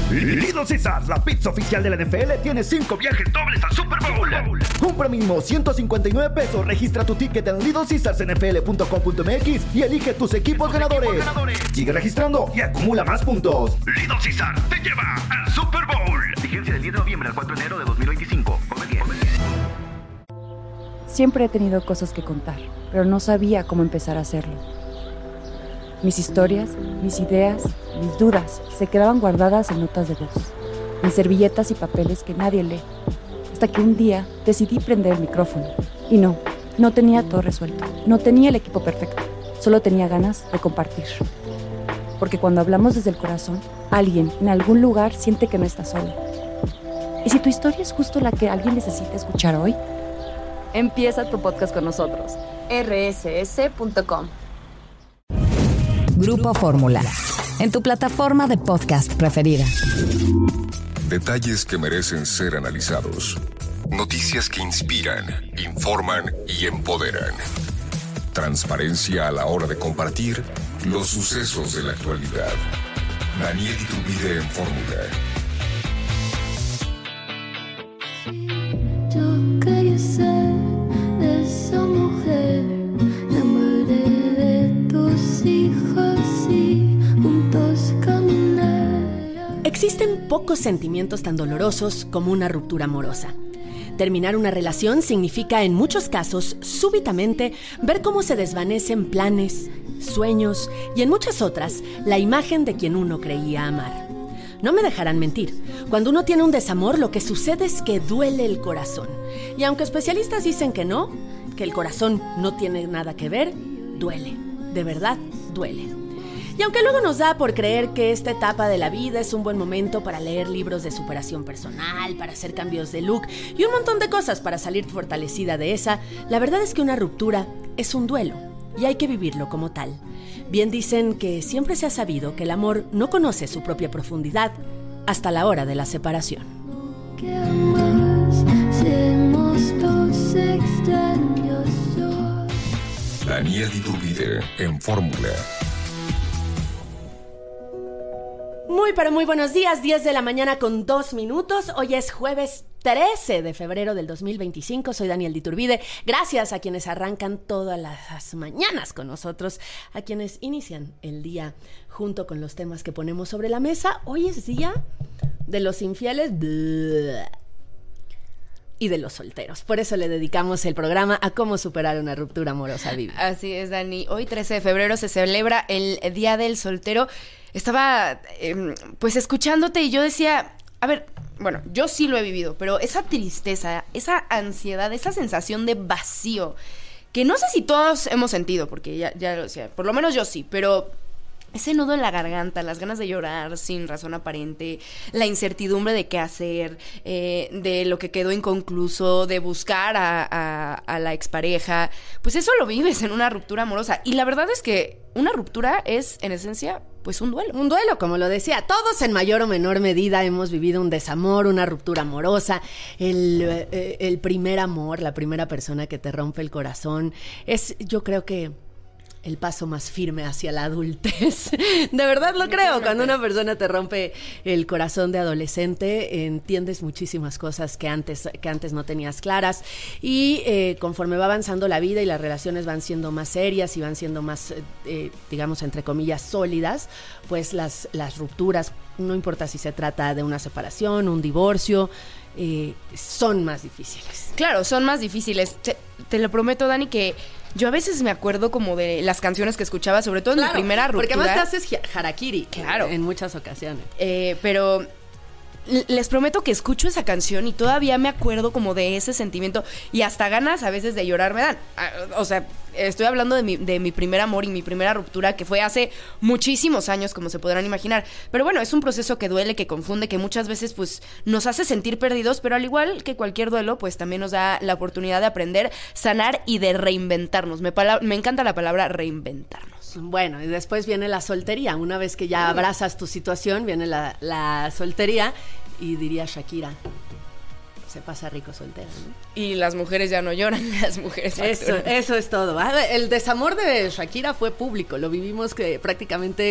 Little Caesars, la pizza oficial de la NFL, tiene 5 viajes dobles al Super Bowl. Compra mínimo $159. Registra tu ticket en littlecaesarsnfl.com.mx y elige tus equipos ganadores. Sigue registrando y acumula más puntos. Little Caesars te lleva al Super Bowl. Vigencia del 10 de noviembre al 4 de enero de 2025. Come bien. Siempre he tenido cosas que contar, pero no sabía cómo empezar a hacerlo. Mis historias, mis ideas, mis dudas se quedaban guardadas en notas de voz, en servilletas y papeles que nadie lee. Hasta que un día decidí prender el micrófono. Y no tenía todo resuelto. No tenía el equipo perfecto. Solo tenía ganas de compartir. Porque cuando hablamos desde el corazón, alguien en algún lugar siente que no está solo. ¿Y si tu historia es justo la que alguien necesita escuchar hoy? Empieza tu podcast con nosotros. rss.com. Grupo Fórmula, en tu plataforma de podcast preferida. Detalles que merecen ser analizados. Noticias que inspiran, informan y empoderan. Transparencia a la hora de compartir los sucesos de la actualidad. Daniel Iturbide en Fórmula. Yo quería ser de esa mujer, la madre de tus hijos y juntos caminar. Existen pocos sentimientos tan dolorosos como una ruptura amorosa. Terminar una relación significa, en muchos casos, súbitamente ver cómo se desvanecen planes, sueños y, en muchas otras, la imagen de quien uno creía amar. No me dejarán mentir, cuando uno tiene un desamor, lo que sucede es que duele el corazón. Y aunque especialistas dicen que no, que el corazón no tiene nada que ver, duele, de verdad duele. Y aunque luego nos da por creer que esta etapa de la vida es un buen momento para leer libros de superación personal, para hacer cambios de look y un montón de cosas para salir fortalecida de esa, la verdad es que una ruptura es un duelo y hay que vivirlo como tal. Bien dicen que siempre se ha sabido que el amor no conoce su propia profundidad hasta la hora de la separación. Que ambos seamos dos extraños. Daniel Iturbide en Fórmula. Muy buenos días, 10 de la mañana con 2 minutos. Hoy es jueves 13 de febrero del 2025. Soy Daniel Iturbide. Gracias a quienes arrancan todas las mañanas con nosotros, a quienes inician el día junto con los temas que ponemos sobre la mesa. Hoy es día de los infieles y de los solteros. Por eso le dedicamos el programa a cómo superar una ruptura amorosa, Vivi. Así es, Dani. Hoy, 13 de febrero, se celebra el Día del Soltero. Estaba, pues, escuchándote y yo decía, a ver, bueno, yo sí lo he vivido, pero esa tristeza, esa ansiedad, esa sensación de vacío, que no sé si todos hemos sentido, porque ya lo decía, por lo menos yo sí, pero ese nudo en la garganta, las ganas de llorar sin razón aparente, la incertidumbre de qué hacer, de lo que quedó inconcluso, de buscar a la expareja, pues eso lo vives en una ruptura amorosa. Y la verdad es que una ruptura es, en esencia, pues un duelo. Un duelo, como lo decía. Todos en mayor o menor medida hemos vivido un desamor, una ruptura amorosa, el primer amor, la primera persona que te rompe el corazón. Es, yo creo que el paso más firme hacia la adultez. De verdad lo creo. Cuando una persona te rompe el corazón de adolescente, entiendes muchísimas cosas que antes no tenías claras. Y conforme va avanzando la vida y las relaciones van siendo más serias y van siendo más, digamos, entre comillas, sólidas, pues las rupturas, no importa si se trata de una separación, un divorcio, son más difíciles. Claro, son más difíciles. Te lo prometo, Dani, que yo a veces me acuerdo como de las canciones que escuchaba, sobre todo en mi primera ruptura. Porque además te haces harakiri, claro, en muchas ocasiones. Pero les prometo que escucho esa canción y todavía me acuerdo como de ese sentimiento y hasta ganas a veces de llorar me dan. O sea, estoy hablando de mi primer amor y mi primera ruptura, que fue hace muchísimos años, como se podrán imaginar. Pero bueno, es un proceso que duele, que confunde, que muchas veces pues nos hace sentir perdidos, pero al igual que cualquier duelo, pues también nos da la oportunidad de aprender, sanar y de reinventarnos. Me encanta la palabra reinventarnos. Bueno, y después viene la soltería. Una vez que ya abrazas tu situación, viene la soltería, y diría Shakira, se pasa rico soltera, ¿no? Y las mujeres ya no lloran, las mujeres eso es todo. El desamor de Shakira fue público, lo vivimos que prácticamente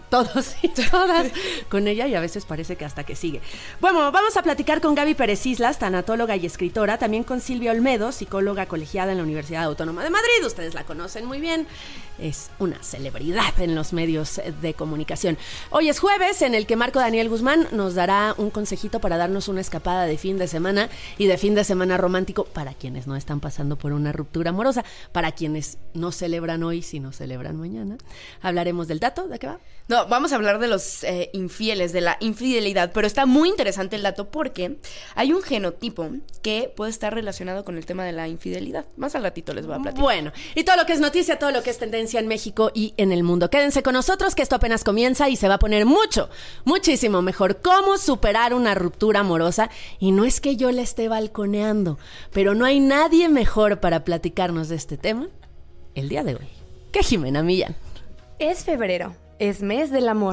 todos y todas con ella y a veces parece que hasta que sigue. Bueno, vamos a platicar con Gaby Pérez Islas, tanatóloga y escritora, también con Silvia Olmedo, psicóloga colegiada en la Universidad Autónoma de Madrid. Ustedes la conocen muy bien, es una celebridad en los medios de comunicación. Hoy es jueves en el que Marco Daniel Guzmán nos dará un consejito para darnos una escapada de fin de semana y de fin de semana romántico para quienes no están pasando por una ruptura amorosa, para quienes no celebran hoy sino celebran mañana. Hablaremos del dato, ¿de qué va? No, vamos a hablar de los infieles, de la infidelidad, pero está muy interesante el dato porque hay un genotipo que puede estar relacionado con el tema de la infidelidad. Más al ratito les voy a platicar. Bueno, y todo lo que es noticia, todo lo que es tendencia en México y en el mundo. Quédense con nosotros que esto apenas comienza y se va a poner muchísimo mejor. ¿Cómo superar una ruptura amorosa? Y no es que yo le esté balconeando, pero no hay nadie mejor para platicarnos de este tema el día de hoy que Jimena Millán. Es febrero, es mes del amor.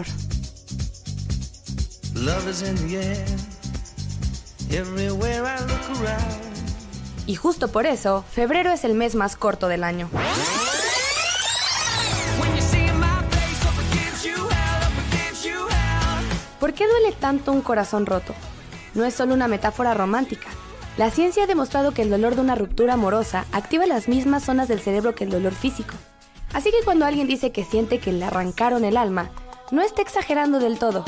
Y justo por eso, febrero es el mes más corto del año. ¿Por qué duele tanto un corazón roto? No es solo una metáfora romántica. La ciencia ha demostrado que el dolor de una ruptura amorosa activa las mismas zonas del cerebro que el dolor físico. Así que cuando alguien dice que siente que le arrancaron el alma, no está exagerando del todo.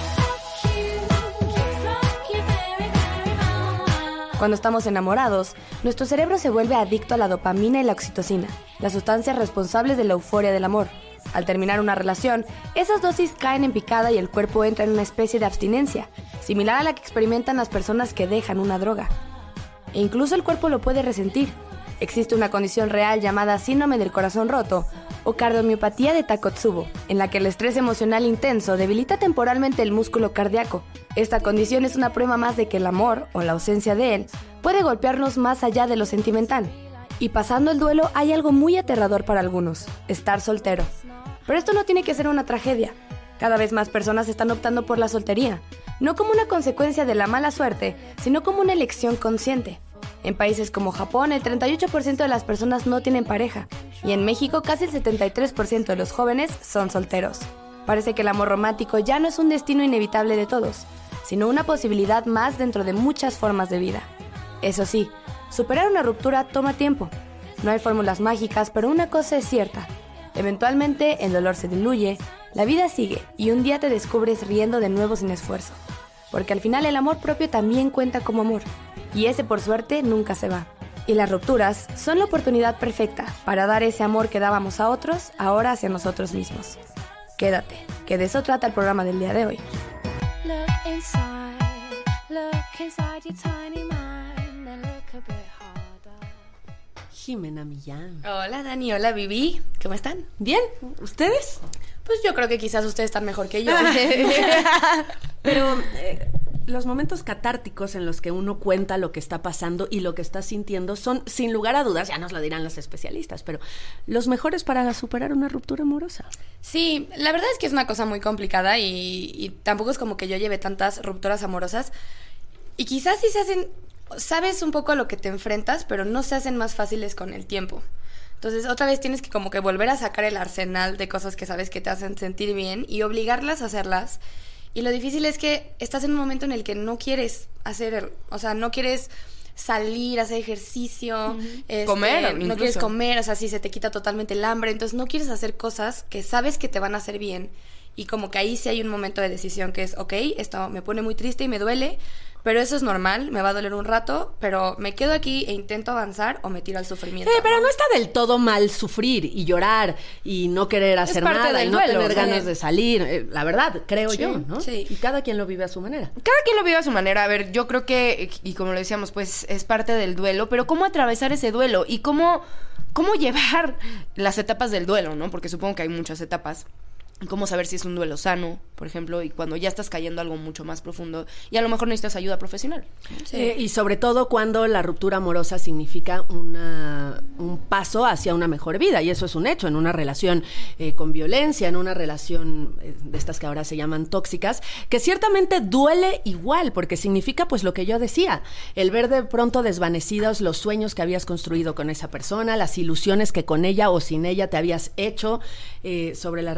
Cuando estamos enamorados, nuestro cerebro se vuelve adicto a la dopamina y la oxitocina, las sustancias responsables de la euforia del amor. Al terminar una relación, esas dosis caen en picada y el cuerpo entra en una especie de abstinencia, similar a la que experimentan las personas que dejan una droga. E incluso el cuerpo lo puede resentir. Existe una condición real llamada síndrome del corazón roto o cardiomiopatía de Takotsubo, en la que el estrés emocional intenso debilita temporalmente el músculo cardíaco. Esta condición es una prueba más de que el amor, o la ausencia de él, puede golpearnos más allá de lo sentimental. Y pasando el duelo hay algo muy aterrador para algunos: estar soltero. Pero esto no tiene que ser una tragedia. Cada vez más personas están optando por la soltería, no como una consecuencia de la mala suerte, sino como una elección consciente. En países como Japón, el 38% de las personas no tienen pareja, y en México casi el 73% de los jóvenes son solteros. Parece que el amor romántico ya no es un destino inevitable de todos, sino una posibilidad más dentro de muchas formas de vida. Eso sí, superar una ruptura toma tiempo. No hay fórmulas mágicas, pero una cosa es cierta: eventualmente el dolor se diluye, la vida sigue y un día te descubres riendo de nuevo sin esfuerzo. Porque al final el amor propio también cuenta como amor, y ese por suerte nunca se va. Y las rupturas son la oportunidad perfecta para dar ese amor que dábamos a otros, ahora hacia nosotros mismos. Quédate, que de eso trata el programa del día de hoy. Jimena Millán. Hola Dani, hola Vivi, ¿cómo están? ¿Bien? ¿Ustedes? Pues yo creo que quizás ustedes están mejor que yo. Pero los momentos catárticos en los que uno cuenta lo que está pasando y lo que está sintiendo son, sin lugar a dudas, ya nos lo dirán los especialistas, pero los mejores para superar una ruptura amorosa. Sí, la verdad es que es una cosa muy complicada y tampoco es como que yo lleve tantas rupturas amorosas. Y quizás sí se hacen, sabes un poco a lo que te enfrentas, pero no se hacen más fáciles con el tiempo. Entonces otra vez tienes que como que volver a sacar el arsenal de cosas que sabes que te hacen sentir bien y obligarlas a hacerlas. Y lo difícil es que estás en un momento en el que no quieres hacer, o sea, no quieres salir, hacer ejercicio, comer, no quieres comer, o sea, sí se te quita totalmente el hambre, entonces no quieres hacer cosas que sabes que te van a hacer bien. Y como que ahí sí hay un momento de decisión que es, ok, esto me pone muy triste y me duele, pero eso es normal, me va a doler un rato, pero me quedo aquí e intento avanzar o me tiro al sufrimiento. Pero no está del todo mal sufrir y llorar y no querer hacer nada y no tener ganas de salir. La verdad, creo yo, ¿no? Sí. Y cada quien lo vive a su manera. Cada quien lo vive a su manera. A ver, yo creo que, y como lo decíamos, pues es parte del duelo, pero ¿cómo atravesar ese duelo? Y cómo llevar las etapas del duelo, ¿no? Porque supongo que hay muchas etapas. Cómo saber si es un duelo sano, por ejemplo, y cuando ya estás cayendo a algo mucho más profundo y a lo mejor necesitas ayuda profesional. Sí. Y sobre todo cuando la ruptura amorosa significa un paso hacia una mejor vida, y eso es un hecho en una relación con violencia, en una relación de estas que ahora se llaman tóxicas, que ciertamente duele igual, porque significa pues lo que yo decía, el ver de pronto desvanecidos los sueños que habías construido con esa persona, las ilusiones que con ella o sin ella te habías hecho sobre la relación.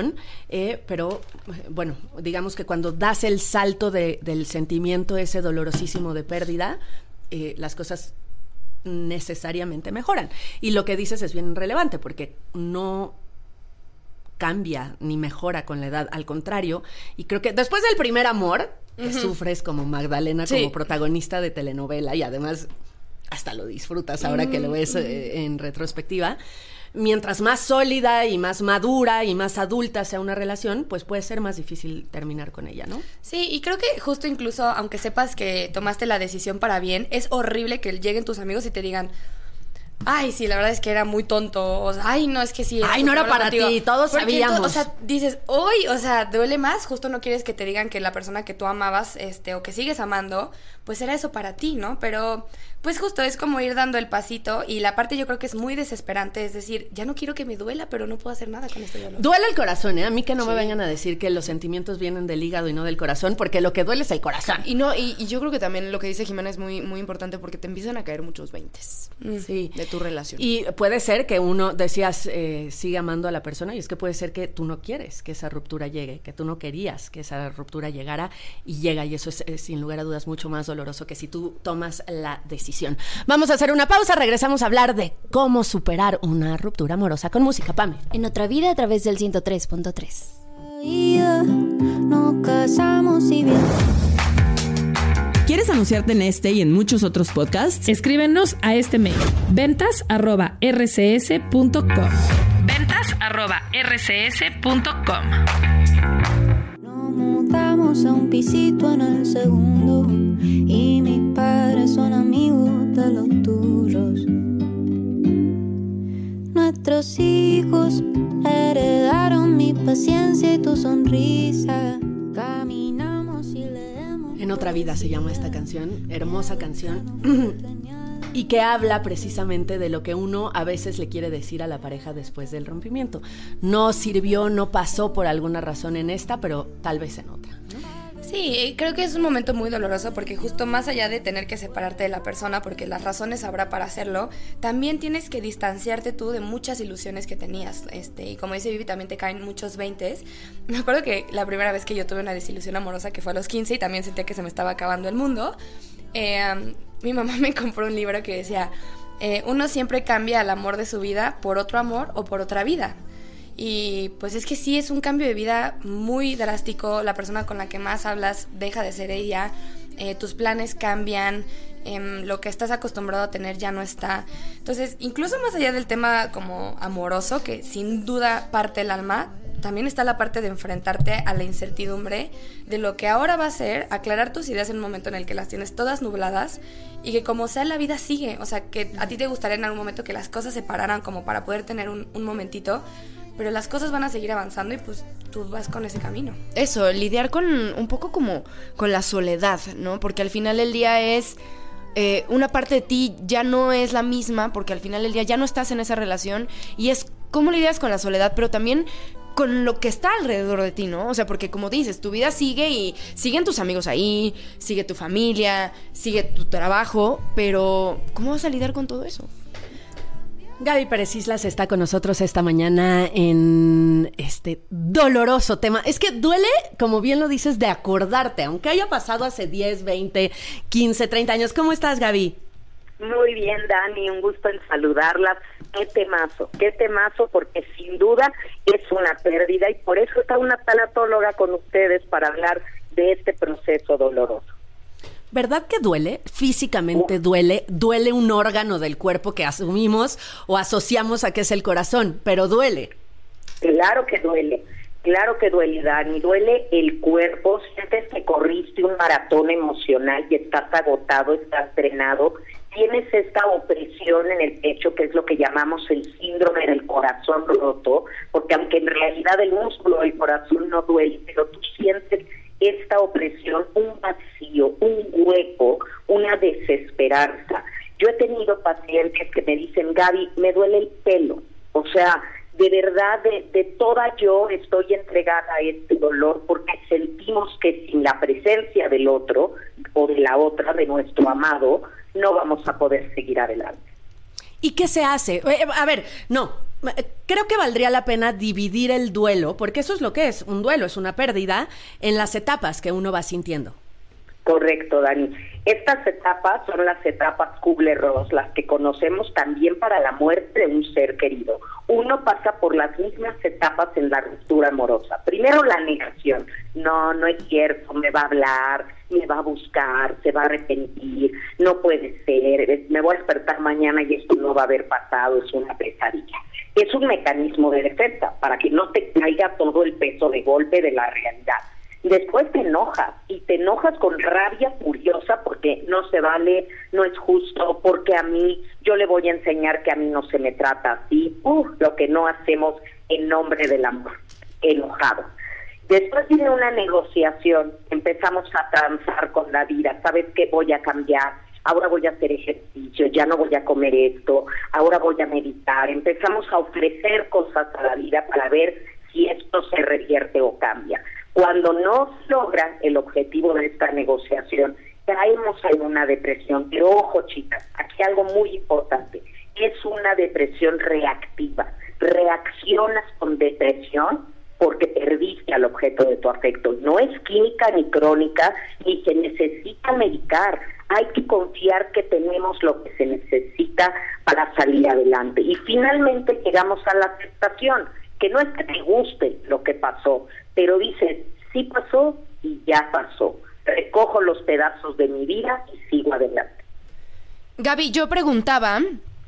relación, pero bueno, digamos que cuando das el salto del sentimiento ese dolorosísimo de pérdida, las cosas necesariamente mejoran. Y lo que dices es bien relevante, porque no cambia ni mejora con la edad, al contrario, y creo que después del primer amor, que sufres como Magdalena, como protagonista de telenovela, y además hasta lo disfrutas ahora que lo ves en retrospectiva, mientras más sólida y más madura y más adulta sea una relación, pues puede ser más difícil terminar con ella, ¿no? Sí, y creo que justo incluso, aunque sepas que tomaste la decisión para bien, es horrible que lleguen tus amigos y te digan: ay, sí, la verdad es que era muy tonto. O sea, ay, no, es que sí. Ay, no era para ti, todos sabíamos. O sea, dices, uy, o sea, duele más. Justo no quieres que te digan que la persona que tú amabas, o que sigues amando, pues era eso para ti, ¿no? Pero, pues justo es como ir dando el pasito. Y la parte yo creo que es muy desesperante. Es decir, ya no quiero que me duela, pero no puedo hacer nada con este dolor. Duele el corazón, ¿eh? A mí que no me vengan a decir que los sentimientos vienen del hígado y no del corazón, porque lo que duele es el corazón. Y no, y yo creo que también lo que dice Jimena es muy, muy importante, porque te empiezan a caer muchos 20s. Sí. De tu relación. Y puede ser que uno, decías, sigue amando a la persona, y es que puede ser que tú no quieres que esa ruptura llegue, que tú no querías que esa ruptura llegara, y llega, y eso es sin lugar a dudas mucho más doloroso que si tú tomas la decisión. Vamos a hacer una pausa, regresamos a hablar de cómo superar una ruptura amorosa con música, Pame. En Otra Vida a través del 103.3. Nos casamos y bien. ¿Quieres anunciarte en este y en muchos otros podcasts? Escríbenos a este mail: ventas@rcs.com. ventas@rcs.com. Nos mudamos a un pisito en el segundo y mis padres son amigos de los tuyos. Nuestros hijos heredaron mi paciencia y tu sonrisa. Caminamos y leemos. En Otra Vida se llama esta canción, hermosa canción, y que habla precisamente de lo que uno a veces le quiere decir a la pareja después del rompimiento. No sirvió, no pasó por alguna razón en esta, pero tal vez en otra, ¿no? Sí, creo que es un momento muy doloroso, porque justo más allá de tener que separarte de la persona, porque las razones habrá para hacerlo, también tienes que distanciarte tú de muchas ilusiones que tenías, y como dice Vivi, también te caen muchos 20s. Me acuerdo que la primera vez que yo tuve una desilusión amorosa, que fue a los 15, y también sentía que se me estaba acabando el mundo, mi mamá me compró un libro que decía, uno siempre cambia el amor de su vida por otro amor o por otra vida. Y pues es que sí, es un cambio de vida muy drástico. La persona con la que más hablas deja de ser ella, tus planes cambian, lo que estás acostumbrado a tener ya no está. Entonces, incluso más allá del tema como amoroso, que sin duda parte el alma, también está la parte de enfrentarte a la incertidumbre de lo que ahora va a ser, aclarar tus ideas en un momento en el que las tienes todas nubladas, y que como sea la vida sigue. O sea, que a ti te gustaría en algún momento que las cosas se pararan como para poder tener un momentito, pero las cosas van a seguir avanzando y pues tú vas con ese camino. Eso, lidiar con un poco como con la soledad, ¿no? Porque al final del día es... una parte de ti ya no es la misma, porque al final del día ya no estás en esa relación, y es cómo lidias con la soledad, pero también con lo que está alrededor de ti, ¿no? O sea, porque como dices, tu vida sigue y siguen tus amigos ahí, sigue tu familia, sigue tu trabajo, pero ¿cómo vas a lidiar con todo eso? Gaby Pérez Islas está con nosotros esta mañana en este doloroso tema. Es que duele, como bien lo dices, de acordarte, aunque haya pasado hace 10, 20, 15, 30 años. ¿Cómo estás, Gaby? Muy bien, Dani, un gusto en saludarlas. Qué temazo, porque sin duda es una pérdida, y por eso está una tanatóloga con ustedes para hablar de este proceso doloroso. ¿Verdad que duele? Físicamente duele un órgano del cuerpo que asumimos o asociamos a que es el corazón, pero duele. Claro que duele, Dani, duele el cuerpo, sientes que corriste un maratón emocional y estás agotado, estás drenado, tienes esta opresión en el pecho, que es lo que llamamos el síndrome del corazón roto, porque aunque en realidad el músculo del corazón no duele, pero tú sientes esta opresión, un vacío, un hueco, una desesperanza. Yo he tenido pacientes que me dicen, Gaby, me duele el pelo, o sea, de verdad, de toda yo estoy entregada a este dolor, porque sentimos que sin la presencia del otro o de la otra, de nuestro amado, no vamos a poder seguir adelante. ¿Y qué se hace? A ver, no, Creo que valdría la pena dividir el duelo, porque eso es lo que es, un duelo, es una pérdida, en las etapas que uno va sintiendo. Correcto, Dani. Estas etapas son las etapas Kubler-Ross, las que conocemos también para la muerte de un ser querido. Uno pasa por las mismas etapas en la ruptura amorosa. Primero la negación. No es cierto, me va a hablar, me va a buscar, se va a arrepentir, no puede ser, me voy a despertar mañana y esto no va a haber pasado, es una pesadilla. Es un mecanismo de defensa para que no te caiga todo el peso de golpe de la realidad. Después te enojas, y te enojas con rabia furiosa porque no se vale, no es justo, porque a mí, yo le voy a enseñar que a mí no se me trata así, lo que no hacemos en nombre del amor, enojado. Después viene una negociación, empezamos a transar con la vida, ¿sabes qué? Voy a cambiar, ahora voy a hacer ejercicio, ya no voy a comer esto, ahora voy a meditar, empezamos a ofrecer cosas a la vida para ver si esto se revierte o cambia. Cuando no se logra el objetivo de esta negociación, caemos en una depresión. Pero ojo, chicas, aquí algo muy importante, es una depresión reactiva. Reaccionas con depresión porque perdiste al objeto de tu afecto. No es química ni crónica, ni se necesita medicar. Hay que confiar que tenemos lo que se necesita para salir adelante. Y finalmente llegamos a la aceptación, que no es que te guste lo que pasó, pero dices, sí pasó y ya pasó. Recojo los pedazos de mi vida y sigo adelante. Gaby, yo preguntaba,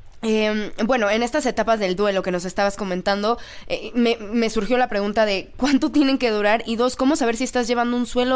bueno, en estas etapas del duelo que nos estabas comentando, me surgió la pregunta de ¿cuánto tienen que durar? Y dos, ¿cómo saber si estás llevando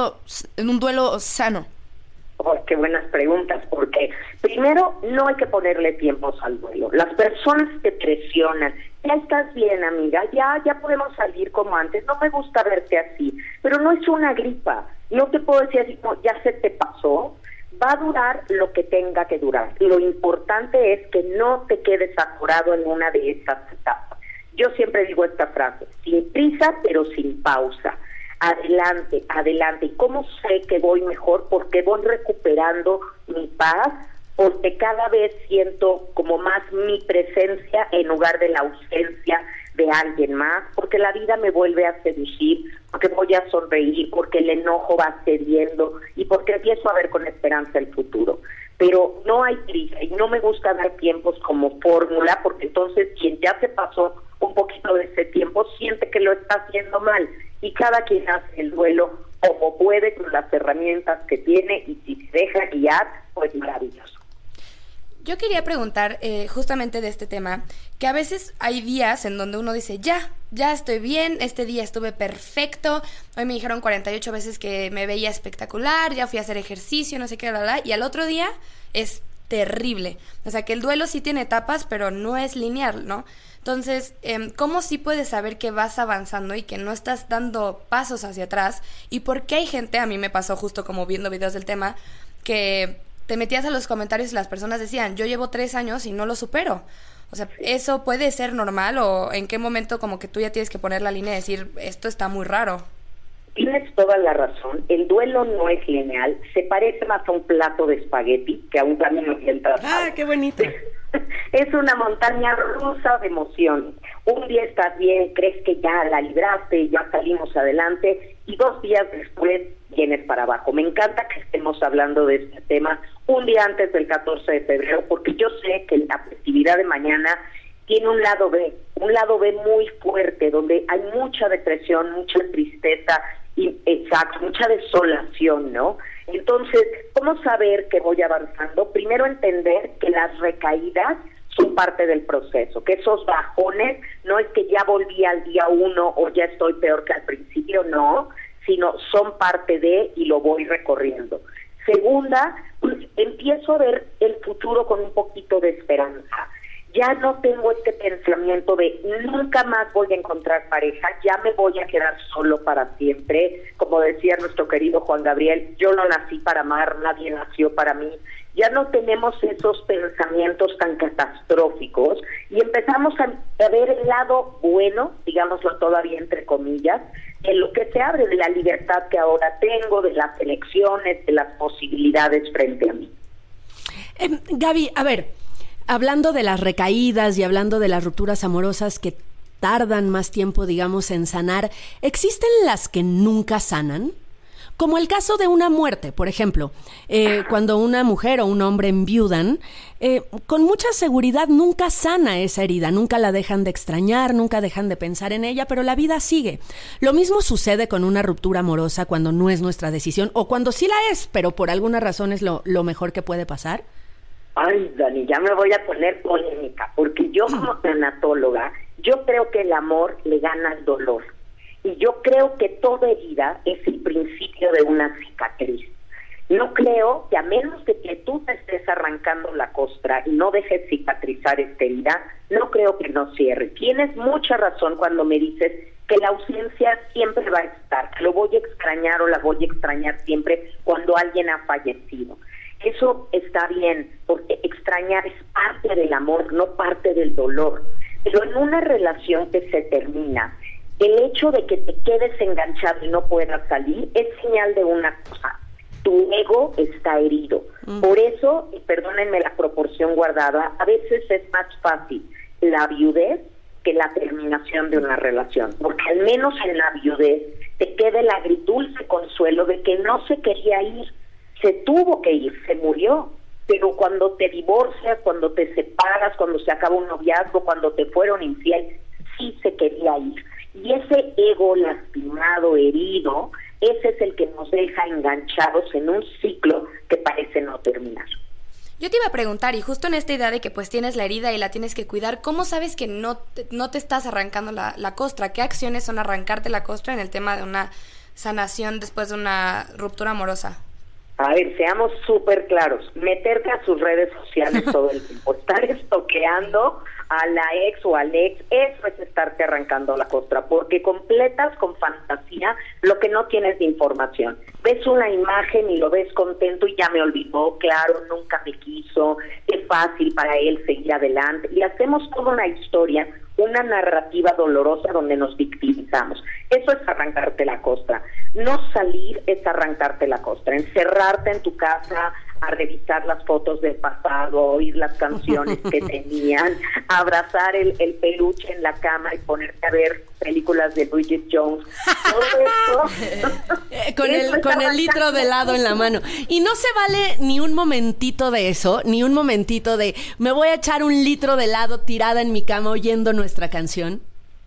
un duelo sano? Oh, qué buenas preguntas, porque primero no hay que ponerle tiempos al duelo. Las personas te presionan, ya estás bien, amiga, ya podemos salir como antes, no me gusta verte así, pero no es una gripa, no te puedo decir así como ya se te pasó, va a durar lo que tenga que durar. Lo importante es que no te quedes atorado en una de estas etapas. Yo siempre digo esta frase, sin prisa pero sin pausa. Adelante, adelante. ¿Y cómo sé que voy mejor? Porque voy recuperando mi paz, porque cada vez siento como más mi presencia en lugar de la ausencia de alguien más, porque la vida me vuelve a seducir, porque voy a sonreír, porque el enojo va cediendo y porque empiezo a ver con esperanza el futuro. Pero no hay prisa y no me gusta dar tiempos como fórmula, porque entonces quien ya se pasó un poquito de ese tiempo siente que lo está haciendo mal, y cada quien hace el duelo como puede con las herramientas que tiene, y si se deja guiar, pues maravilloso. Yo quería preguntar justamente de este tema, que a veces hay días en donde uno dice, ya estoy bien, este día estuve perfecto, hoy me dijeron 48 veces que me veía espectacular, ya fui a hacer ejercicio, no sé qué, y al otro día es terrible. O sea, que el duelo sí tiene etapas, pero no es lineal, ¿no? Entonces, ¿cómo sí puedes saber que vas avanzando y que no estás dando pasos hacia atrás? ¿Y por qué hay gente, a mí me pasó justo como viendo videos del tema, que te metías a los comentarios y las personas decían, yo llevo 3 años y no lo supero? O sea, ¿eso puede ser normal o en qué momento como que tú ya tienes que poner la línea y decir, esto está muy raro? Tienes toda la razón, el duelo no es lineal, se parece más a un plato de espagueti que a un camino bien trazado. ¡Ah, qué bonito! Es una montaña rusa de emociones. Un día estás bien, crees que ya la libraste, ya salimos adelante, y 2 días después vienes para abajo. Me encanta que estemos hablando de este tema un día antes del 14 de febrero, porque yo sé que la festividad de mañana tiene un lado B muy fuerte, donde hay mucha depresión, mucha tristeza, y exacto, mucha desolación, ¿no? Entonces, ¿cómo saber que voy avanzando? Primero, entender que las recaídas son parte del proceso, que esos bajones no es que ya volví al día 1 o ya estoy peor que al principio, no, sino son parte de, y lo voy recorriendo. Segunda, pues empiezo a ver el futuro con un poquito de esperanza. Ya no tengo este pensamiento de nunca más voy a encontrar pareja, ya me voy a quedar solo para siempre. Como decía nuestro querido Juan Gabriel, yo no nací para amar, nadie nació para mí. Ya no tenemos esos pensamientos tan catastróficos y empezamos a ver el lado bueno, digámoslo todavía entre comillas, de lo que se abre, de la libertad que ahora tengo, de las elecciones, de las posibilidades frente a mí. Gaby, a ver, Hablando de las recaídas y hablando de las rupturas amorosas que tardan más tiempo, digamos, en sanar, ¿existen las que nunca sanan? Como el caso de una muerte, por ejemplo, cuando una mujer o un hombre enviudan, con mucha seguridad nunca sana esa herida, nunca la dejan de extrañar, nunca dejan de pensar en ella, pero la vida sigue. Lo mismo sucede con una ruptura amorosa cuando no es nuestra decisión, o cuando sí la es, pero por alguna razón es lo mejor que puede pasar. Ay, Dani, ya me voy a poner polémica, porque yo como tanatóloga, yo creo que el amor le gana al dolor. Y yo creo que toda herida es el principio de una cicatriz. No creo que, a menos de que tú te estés arrancando la costra y no dejes cicatrizar esta herida, no creo que no cierre. Tienes mucha razón cuando me dices que la ausencia siempre va a estar, que lo voy a extrañar o la voy a extrañar siempre cuando alguien ha fallecido. Eso está bien, porque extrañar es parte del amor, no parte del dolor. Pero en una relación que se termina, el hecho de que te quedes enganchado y no puedas salir es señal de una cosa: tu ego está herido. Por eso, y perdónenme la proporción guardada, a veces es más fácil la viudez que la terminación de una relación, porque al menos en la viudez te queda el agridulce consuelo de que no se quería ir, se tuvo que ir, se murió. Pero cuando te divorcias, cuando te separas, cuando se acaba un noviazgo, cuando te fueron infiel, sí se quería ir. Y ese ego lastimado, herido, ese es el que nos deja enganchados en un ciclo que parece no terminar. Yo te iba a preguntar, y justo en esta idea de que pues tienes la herida y la tienes que cuidar, ¿cómo sabes que no te estás arrancando la costra? ¿Qué acciones son arrancarte la costra en el tema de una sanación después de una ruptura amorosa? A ver, seamos súper claros. Meterte a sus redes sociales todo el tiempo, estar estoqueando a la ex o al ex, eso es estarte arrancando la costra, porque completas con fantasía lo que no tienes de información. Ves una imagen y lo ves contento y ya me olvidó, claro, nunca me quiso, qué fácil para él seguir adelante, y hacemos toda una historia, una narrativa dolorosa donde nos victimizamos. Eso es arrancarte la costra. No salir es arrancarte la costra, encerrarte en tu casa a revisar las fotos del pasado, oír las canciones que tenían, abrazar el peluche en la cama y ponerte a ver películas de Bridget Jones. Todo eso con el litro de helado en la mano. Y no se vale ni un momentito de eso, ni un momentito de me voy a echar un litro de helado tirada en mi cama oyendo nuestra canción.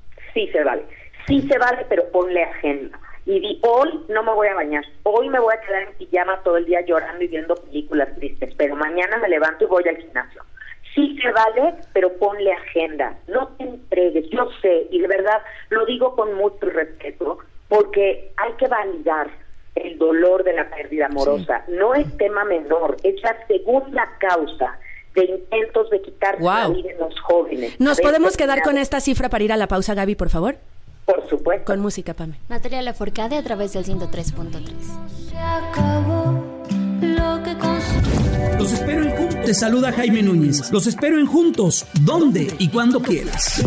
Sí se vale, pero ponle agenda. Y di, hoy no me voy a bañar, hoy me voy a quedar en pijama todo el día llorando y viendo películas tristes, pero mañana me levanto y voy al gimnasio. Sí se vale, pero ponle agenda, no te entregues. Yo sé, y de verdad lo digo con mucho respeto, porque hay que validar el dolor de la pérdida amorosa. Sí. No es tema menor, es la segunda causa de intentos de quitarse la vida en los jóvenes. ¿Nos podemos quedar con esta cifra para ir a la pausa, Gaby, por favor? Por supuesto. Con música, Pame. Natalia Lafourcade a través del 103.3. Los espero en Juntos. Te saluda Jaime Núñez. Los espero en Juntos. ¿Dónde y cuando quieras?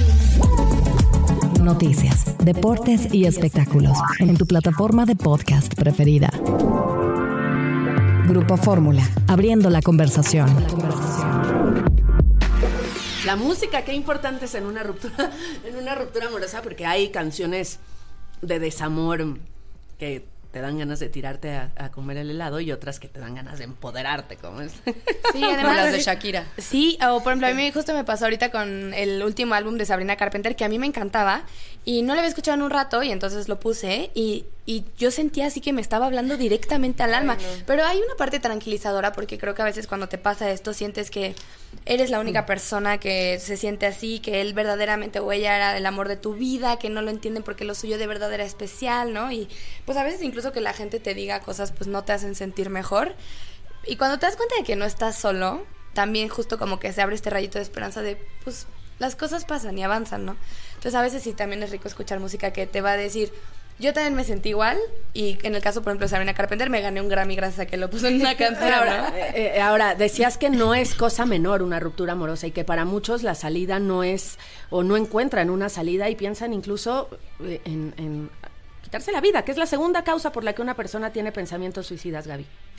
Noticias, deportes y espectáculos en tu plataforma de podcast preferida. Grupo Fórmula, abriendo la conversación. La música, qué importante es en una ruptura amorosa, porque hay canciones de desamor que te dan ganas de tirarte a comer el helado y otras que te dan ganas de empoderarte, como es. Sí, además las de Shakira. Sí, o por ejemplo, a mí justo me pasó ahorita con el último álbum de Sabrina Carpenter, que a mí me encantaba y no lo había escuchado en un rato, y entonces lo puse y yo sentía así que me estaba hablando directamente al alma. Pero hay una parte tranquilizadora, porque creo que a veces cuando te pasa esto sientes que eres la única persona que se siente así, que él verdaderamente o ella era el amor de tu vida, que no lo entienden porque lo suyo de verdad era especial, ¿no? Y pues a veces incluso que la gente te diga cosas pues no te hacen sentir mejor. Y cuando te das cuenta de que no estás solo, también justo como que se abre este rayito de esperanza de pues las cosas pasan y avanzan, ¿no? Entonces a veces sí también es rico escuchar música que te va a decir, yo también me sentí igual, y en el caso, por ejemplo, de Sabrina Carpenter, me gané un Grammy gracias a que lo puso en una canción. Ahora, decías que no es cosa menor una ruptura amorosa y que para muchos la salida no es, o no encuentran una salida y piensan incluso en quitarse la vida, que es la segunda causa por la que una persona tiene pensamientos suicidas, Gaby.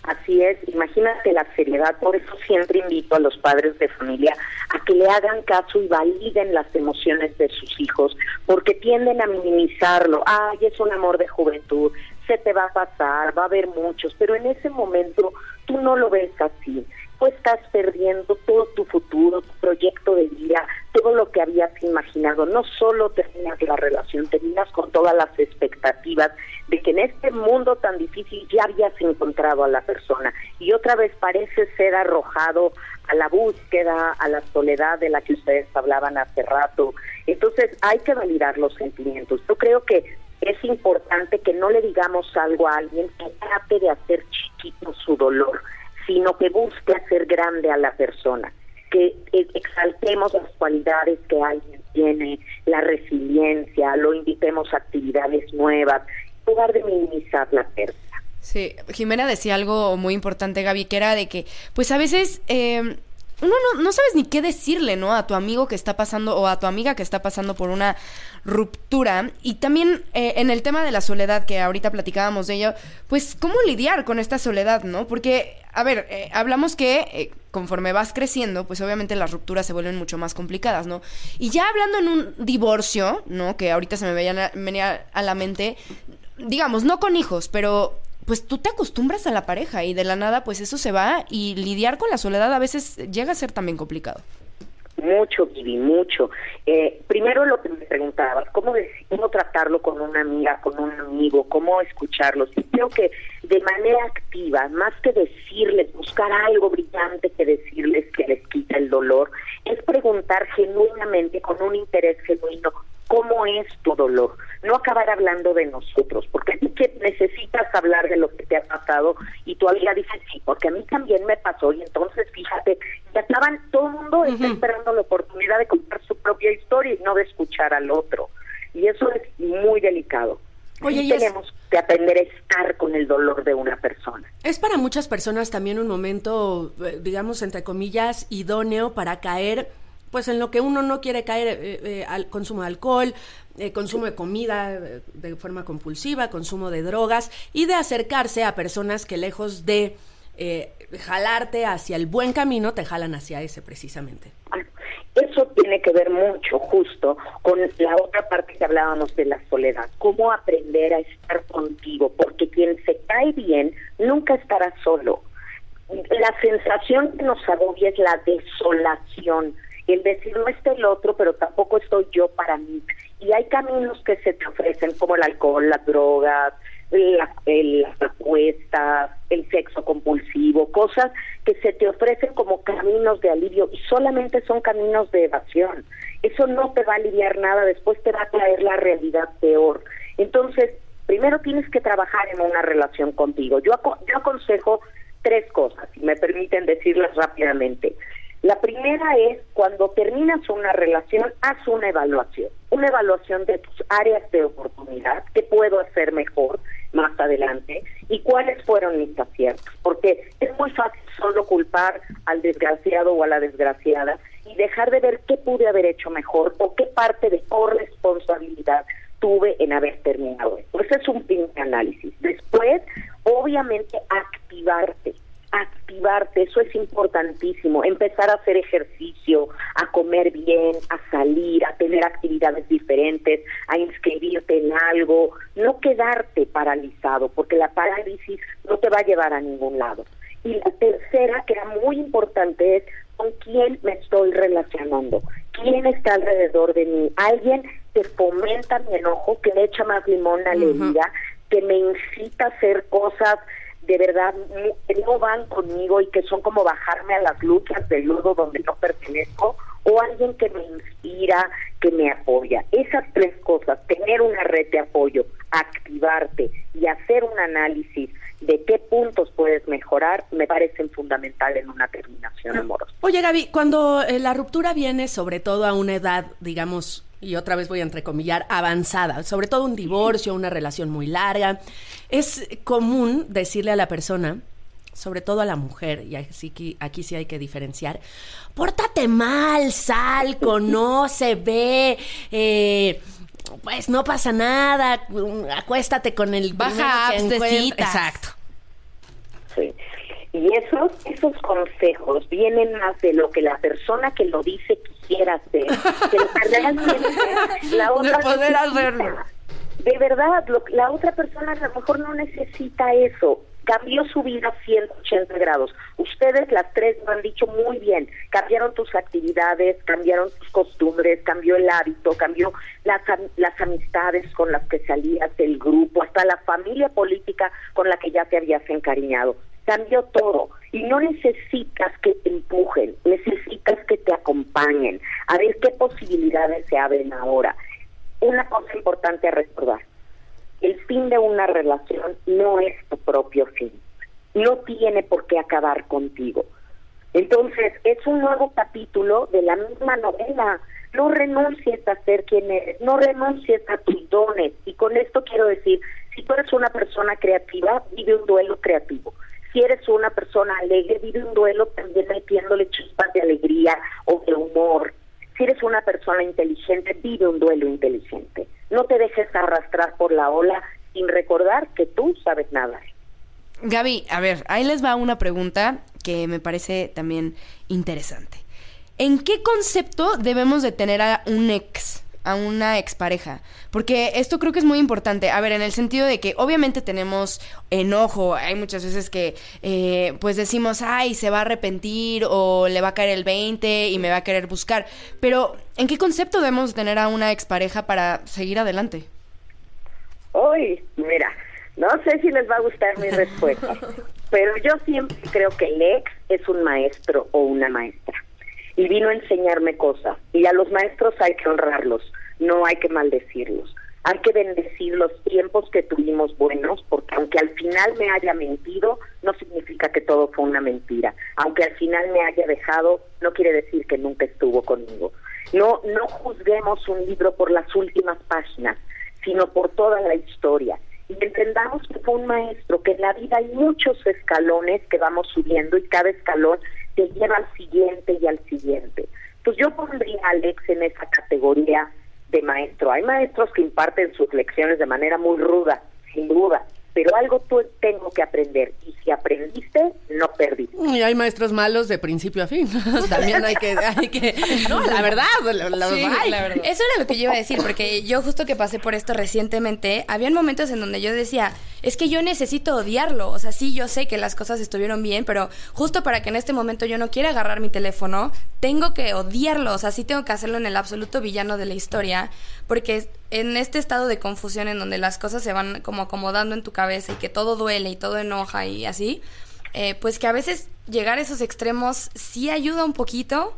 Así es, imagínate la seriedad. Por eso siempre invito a los padres de familia a que le hagan caso y validen las emociones de sus hijos, porque tienden a minimizarlo. Ay, es un amor de juventud, se te va a pasar, va a haber muchos, pero en ese momento tú no lo ves así. Tú estás perdiendo todo tu futuro, tu proyecto de vida, todo lo que habías imaginado. No solo terminas la relación, terminas con todas las expectativas de que en este mundo tan difícil ya habías encontrado a la persona y otra vez parece ser arrojado a la búsqueda, a la soledad de la que ustedes hablaban hace rato. Entonces hay que validar los sentimientos. Yo creo que es importante que no le digamos algo a alguien que trate de hacer chiquito su dolor, sino que busque hacer grande a la persona, que exaltemos las cualidades que alguien tiene, la resiliencia, lo invitemos a actividades nuevas, en lugar de minimizar la pérdida. Sí, Jimena decía algo muy importante, Gaby, que era de que, pues a veces uno no sabes ni qué decirle, ¿no? A tu amigo que está pasando o a tu amiga que está pasando por una ruptura. Y también en el tema de la soledad, que ahorita platicábamos de ello, pues cómo lidiar con esta soledad, ¿no? Porque, a ver, hablamos que conforme vas creciendo, pues obviamente las rupturas se vuelven mucho más complicadas, ¿no? Y ya hablando en un divorcio, ¿no? Que ahorita se me venía a la mente, digamos, no con hijos, pero pues tú te acostumbras a la pareja y de la nada pues eso se va y lidiar con la soledad a veces llega a ser también complicado. Mucho, Vivi, mucho. Primero lo que me preguntabas, ¿cómo tratarlo con una amiga, con un amigo? ¿Cómo escucharlos? Y creo que de manera activa, más que decirles, buscar algo brillante que decirles que les quita el dolor, es preguntar genuinamente, con un interés genuino, ¿cómo es tu dolor? No acabar hablando de nosotros, porque tú que necesitas hablar de lo que te ha pasado y tu amiga dice, sí, porque a mí también me pasó, y entonces fíjate, ya estaban, todo el mundo está esperando la oportunidad de contar su propia historia y no de escuchar al otro, y eso es muy delicado. Oye, sí tenemos que aprender a estar con el dolor de una persona. Es para muchas personas también un momento, digamos, entre comillas, idóneo para caer pues en lo que uno no quiere caer, al consumo de alcohol, consumo de comida de forma compulsiva, consumo de drogas y de acercarse a personas que lejos de jalarte hacia el buen camino, te jalan hacia ese precisamente. Eso tiene que ver mucho justo con la otra parte que hablábamos de la soledad, cómo aprender a estar contigo, porque quien se cae bien nunca estará solo. La sensación que nos agobia es la desolación, el decir no está el otro, pero tampoco estoy yo para mí. Y hay caminos que se te ofrecen, como el alcohol, las drogas, las apuestas, el sexo compulsivo, cosas que se te ofrecen como caminos de alivio y solamente son caminos de evasión. Eso no te va a aliviar nada, después te va a traer la realidad peor. Entonces, primero tienes que trabajar en una relación contigo. Yo aconsejo 3 cosas, si me permiten decirlas rápidamente. La primera es, cuando terminas una relación, haz una evaluación de tus áreas de oportunidad, qué puedo hacer mejor más adelante y cuáles fueron mis aciertos, porque es muy fácil solo culpar al desgraciado o a la desgraciada y dejar de ver qué pude haber hecho mejor o qué parte de corresponsabilidad tuve en haber terminado esto. Ese es un primer análisis. Después, obviamente, activarte, eso es importantísimo, empezar a hacer ejercicio, a comer bien, a salir, a tener actividades diferentes, a inscribirte en algo, no quedarte paralizado, porque la parálisis no te va a llevar a ningún lado. Y la tercera, que era muy importante, es con quién me estoy relacionando, quién está alrededor de mí, alguien que fomenta mi enojo, que le echa más limón a la herida, que me incita a hacer cosas de verdad que no van conmigo y que son como bajarme a las luchas del lodo donde no pertenezco, o alguien que me inspira, que me apoya. Esas 3 cosas, tener una red de apoyo, activarte y hacer un análisis de qué puntos puedes mejorar, me parecen fundamentales en una terminación amorosa. Oye, Gaby, cuando la ruptura viene sobre todo a una edad, digamos, y otra vez voy a entrecomillar, avanzada, sobre todo un divorcio, una relación muy larga, es común decirle a la persona, sobre todo a la mujer, y aquí sí hay que diferenciar, pórtate mal, sal, conoce, ve, pues no pasa nada, acuéstate con el baja apps de citas. Sí. Y esos consejos vienen más de lo que la persona que lo dice quisiera hacer, que lo que realmente la otra de poder hacerlo. De verdad, la otra persona a lo mejor no necesita eso. Cambió su vida 180 grados. Ustedes las tres lo han dicho muy bien. Cambiaron tus actividades, cambiaron tus costumbres, cambió el hábito, cambió las amistades con las que salías, el grupo, hasta la familia política con la que ya te habías encariñado. Cambió todo. Y no necesitas que te empujen, necesitas que te acompañen. A ver qué posibilidades se abren ahora. Una cosa importante a recordar. El fin de una relación no es tu propio fin. No tiene por qué acabar contigo. Entonces, es un nuevo capítulo de la misma novela. No renuncies a ser quien eres, no renuncies a tus dones. Y con esto quiero decir, si tú eres una persona creativa, vive un duelo creativo. Si eres una persona alegre, vive un duelo también metiéndole chispas de alegría o de humor. Si eres una persona inteligente, vive un duelo inteligente. No te dejes arrastrar por la ola sin recordar que tú sabes nadar. Gaby, a ver, ahí les va una pregunta que me parece también interesante. ¿En qué concepto debemos de tener a un ex, a una expareja? Porque esto creo que es muy importante. A ver, en el sentido de que obviamente tenemos enojo. Hay muchas veces que pues decimos, ay, se va a arrepentir o le va a caer el 20 y me va a querer buscar. Pero, ¿en qué concepto debemos tener a una expareja para seguir adelante? Uy, mira, no sé si les va a gustar mi respuesta, pero yo siempre creo que el ex es un maestro o una maestra. Y vino a enseñarme cosas. Y a los maestros hay que honrarlos, no hay que maldecirlos. Hay que bendecir los tiempos que tuvimos buenos, porque aunque al final me haya mentido, no significa que todo fue una mentira. Aunque al final me haya dejado, no quiere decir que nunca estuvo conmigo. No juzguemos un libro por las últimas páginas, sino por toda la historia. Y entendamos que fue un maestro, que en la vida hay muchos escalones que vamos subiendo y cada escalón te lleva al siguiente y al siguiente. Pues yo pondría a Alex en esa categoría de maestro. Hay maestros que imparten sus lecciones de manera muy ruda, sin duda, pero algo tú tengo que aprender, y si aprendiste, no perdiste. Y hay maestros malos de principio a fin. También hay que no, la verdad, sí, hay. La verdad. Eso era lo que yo iba a decir, porque yo justo que pasé por esto recientemente, habían momentos en donde yo decía, es que yo necesito odiarlo, o sea, sí, yo sé que las cosas estuvieron bien, pero justo para que en este momento yo no quiera agarrar mi teléfono, tengo que odiarlo, o sea, sí tengo que hacerlo en el absoluto villano de la historia, porque en este estado de confusión en donde las cosas se van como acomodando en tu cabeza y que todo duele y todo enoja y así, pues que a veces llegar a esos extremos sí ayuda un poquito,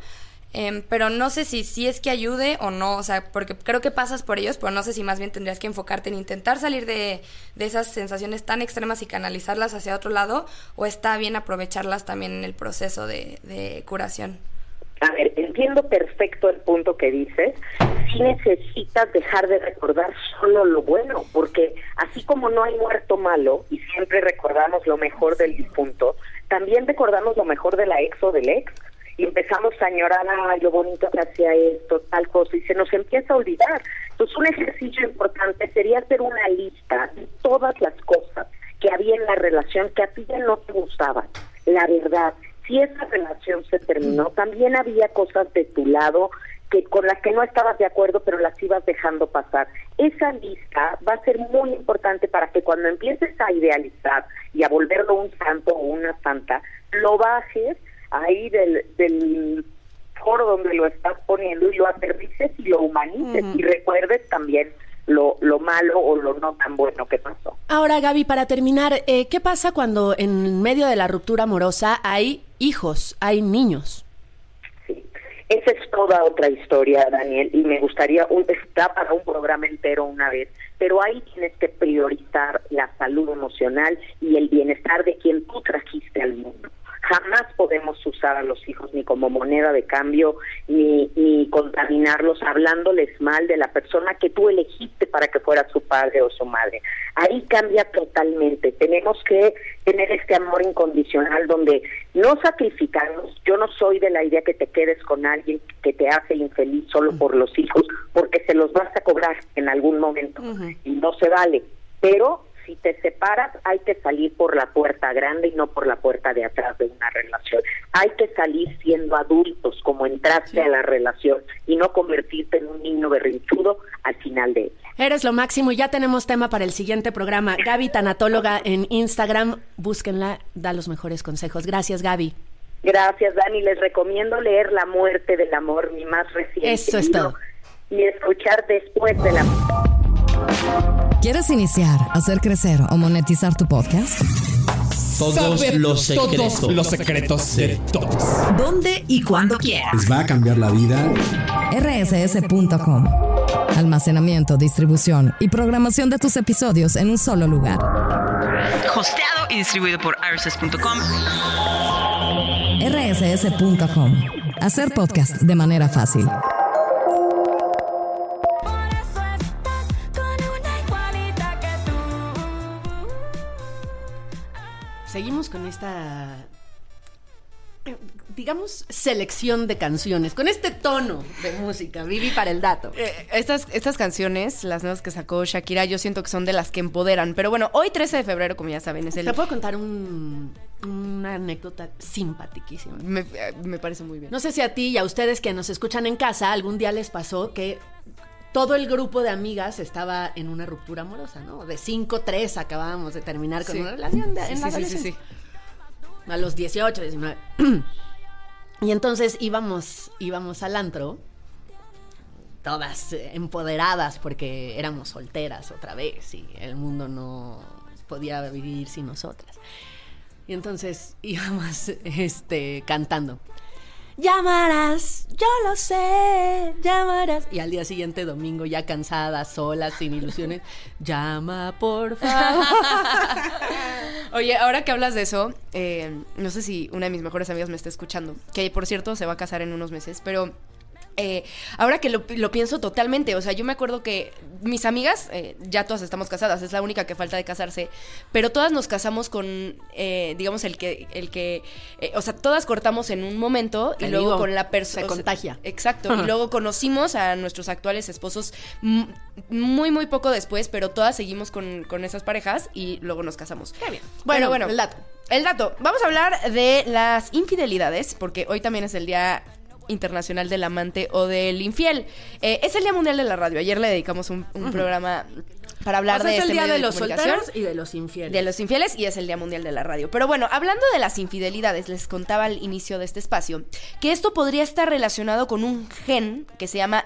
pero no sé si es que ayude o no, o sea, porque creo que pasas por ellos, pero no sé si más bien tendrías que enfocarte en intentar salir de esas sensaciones tan extremas y canalizarlas hacia otro lado, o está bien aprovecharlas también en el proceso de curación. A ver, entiendo perfecto el punto que dices. Sí necesitas dejar de recordar solo lo bueno, porque así como no hay muerto malo y siempre recordamos lo mejor del difunto, también recordamos lo mejor de la ex o del ex y empezamos a añorar, ay, lo bonito que hacía esto, tal cosa, y se nos empieza a olvidar. Entonces, un ejercicio importante sería hacer una lista de todas las cosas que había en la relación que a ti ya no te gustaban. La verdad, si esa relación se terminó, también había cosas de tu lado que con las que no estabas de acuerdo, pero las ibas dejando pasar. Esa lista va a ser muy importante para que cuando empieces a idealizar y a volverlo un santo o una santa, lo bajes ahí del foro donde lo estás poniendo y lo aterrices y lo humanices y recuerdes también lo malo o lo no tan bueno que pasó. Ahora, Gaby, para terminar, ¿qué pasa cuando en medio de la ruptura amorosa hay hijos, hay niños? Sí, esa es toda otra historia, Daniel, y me gustaría, está para un programa entero una vez, pero ahí tienes que priorizar la salud emocional y el bienestar de quien tú trajiste al mundo. Jamás podemos usar a los hijos ni como moneda de cambio, ni contaminarlos hablándoles mal de la persona que tú elegiste para que fuera su padre o su madre. Ahí cambia totalmente. Tenemos que tener este amor incondicional donde no sacrificarnos. Yo no soy de la idea que te quedes con alguien que te hace infeliz solo por los hijos, porque se los vas a cobrar en algún momento y no se vale. Pero si te separas, hay que salir por la puerta grande y no por la puerta de atrás de una relación. Hay que salir siendo adultos, como entraste a la relación, y no convertirte en un niño berrinchudo al final de ella. Eres lo máximo y ya tenemos tema para el siguiente programa. Gaby Tanatóloga en Instagram, búsquenla, da los mejores consejos. Gracias, Gaby. Gracias, Dani. Les recomiendo leer La muerte del amor, mi más reciente Eso es libro, todo. y escuchar Después de la... ¿Quieres iniciar, hacer crecer o monetizar tu podcast? Todos los secretos de todos. ¿Dónde y cuándo quieras? Les va a cambiar la vida. rss.com. Almacenamiento, distribución y programación de tus episodios en un solo lugar. Hosteado y distribuido por rss.com. rss.com. Hacer podcast de manera fácil. Seguimos con esta, digamos, selección de canciones, con este tono de música. Vivi, para el dato. Estas canciones, las nuevas que sacó Shakira, yo siento que son de las que empoderan. Pero bueno, hoy 13 de febrero, como ya saben, es el... Te puedo contar una anécdota simpaticísima. Me parece muy bien. No sé si a ti y a ustedes que nos escuchan en casa algún día les pasó que todo el grupo de amigas estaba en una ruptura amorosa, ¿no? De 5, 3 acabábamos de terminar con una relación en la adolescencia. A los 18, 19. Y entonces íbamos al antro, todas empoderadas porque éramos solteras otra vez y el mundo no podía vivir sin nosotras. Y entonces íbamos cantando. Llamarás, yo lo sé, llamarás. Y al día siguiente, domingo, ya cansadas, solas, sin ilusiones, llama, por favor. Oye, ahora que hablas de eso, no sé si una de mis mejores amigas me está escuchando, que por cierto se va a casar en unos meses, pero... ahora que lo pienso totalmente, o sea, yo me acuerdo que mis amigas, ya todas estamos casadas, es la única que falta de casarse, pero todas nos casamos con, digamos, el que o sea, todas cortamos en un momento y luego con la persona... Se contagia. Exacto, y luego conocimos a nuestros actuales esposos muy, muy poco después, pero todas seguimos con esas parejas y luego nos casamos. Qué bien. Bueno, el dato. El dato. Vamos a hablar de las infidelidades, porque hoy también es el Día Internacional del Amante o del Infiel. Es el Día Mundial de la Radio. Ayer le dedicamos un programa para hablar de es este el Día medio de los comunicación. solteros y de los infieles. De los infieles, y es el Día Mundial de la Radio. Pero bueno, hablando de las infidelidades, les contaba al inicio de este espacio que esto podría estar relacionado con un gen que se llama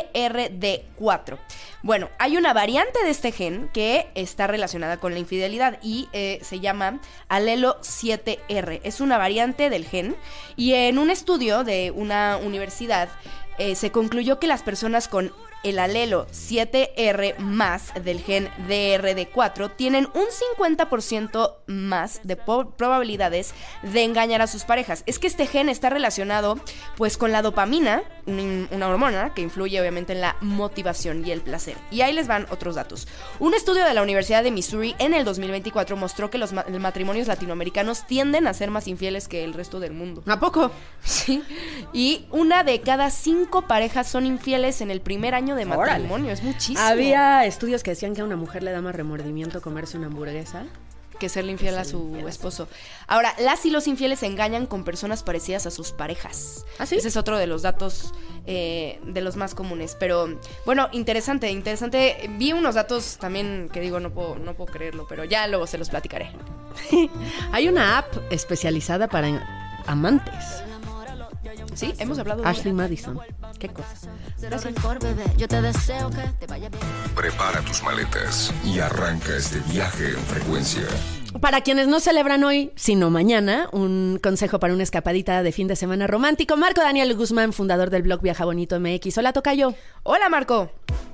DRD4. Bueno, hay una variante de este gen que está relacionada con la infidelidad y se llama alelo 7R. Es una variante del gen y en un estudio de una universidad se concluyó que las personas con el alelo 7R más del gen DRD4 tienen un 50% más de probabilidades de engañar a sus parejas. Es que este gen está relacionado pues con la dopamina, una hormona que influye obviamente en la motivación y el placer. Y ahí les van otros datos. Un estudio de la Universidad de Missouri en el 2024 mostró que los matrimonios latinoamericanos tienden a ser más infieles que el resto del mundo. ¿A poco? Sí. Y 1 de cada 5 parejas son infieles en el primer año de matrimonio. Órale. Es muchísimo. Había estudios que decían que a una mujer le da más remordimiento comerse una hamburguesa que serle infiel a su esposo. Ahora, las y los infieles se engañan con personas parecidas a sus parejas. ¿Ah, sí? Ese es otro de los datos de los más comunes. Pero, bueno, interesante. Vi unos datos también que digo, no puedo creerlo, pero ya luego se los platicaré. Hay una app especializada para amantes. Sí, hemos hablado de Ashley Madison. Qué cosa. Prepara tus maletas y arranca este viaje en frecuencia. Para quienes no celebran hoy, sino mañana, un consejo para una escapadita de fin de semana romántico. Marco Daniel Guzmán, fundador del blog Viaja Bonito MX. Hola, tocayo. Hola, Marco.